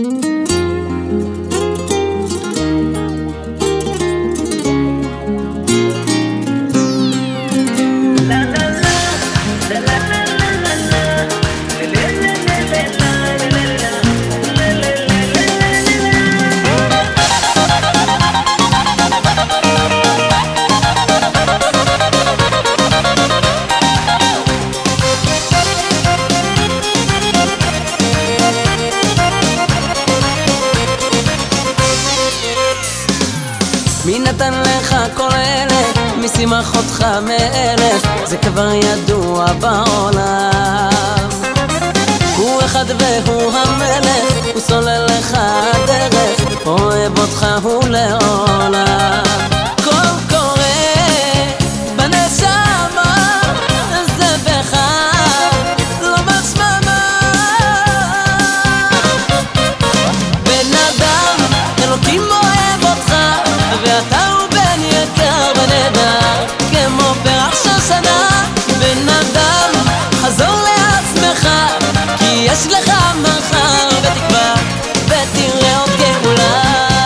מי נתן לך כל אלה? מי שימח אותך מאלף? זה כבר ידוע בעולם. הוא אחד והוא המלך, הוא סולל לך הדרך, אוהב אותך הוא לעולם. קול קורא בנשמה, זה בך, לא בשממה. בן אדם, אלוקים אוהב אותך, ואתה הוא בן יקר ונהדר, כמו פרח של שנה. בן אדם, חזור לעצמך, כי יש לך מחר ותקווה, ותראה עוד גאולה.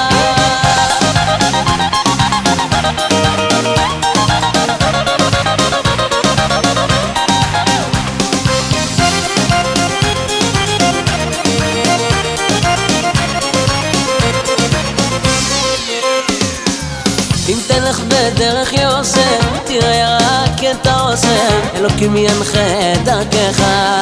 אם תלך בדרך יושר, תראה רק את האושר, אלוקים ינחה את דרכך.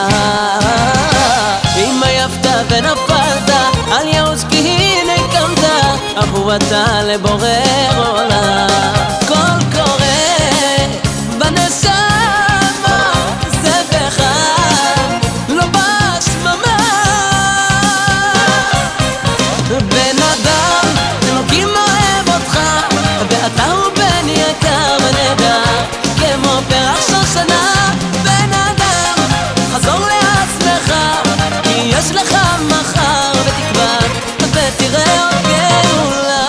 אם עייפת ונפלת, אל ייאוש כי הנה קמת, אהובתה לבורא עולם. קול קורא בנשמה, זה בך, לא בשממה. בן אדם, אלוקים אוהב אותך, ואתה הוא בן יקר ונהדר, כמו פרח של שנה. בן אדם, חזור לעצמך, כי יש לך מחר ותקווה, ותראה עוד גאולה.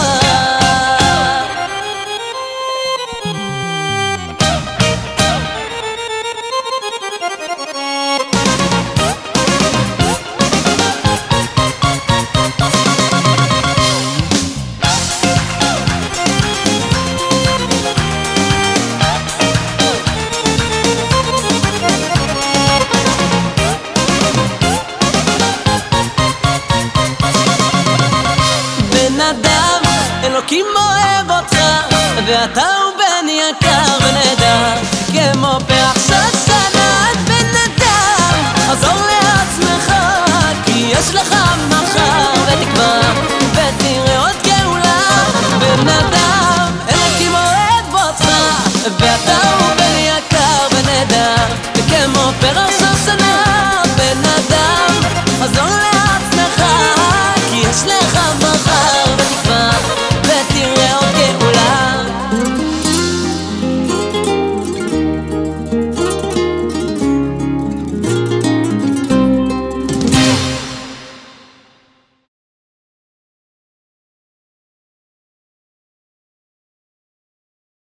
אלוקים אוהב אותך, ואתה הוא בן יקר ונהדר, כמו פרח של שנה. בן אדם, חזור לעצמך, כי יש לך מחר ותקווה,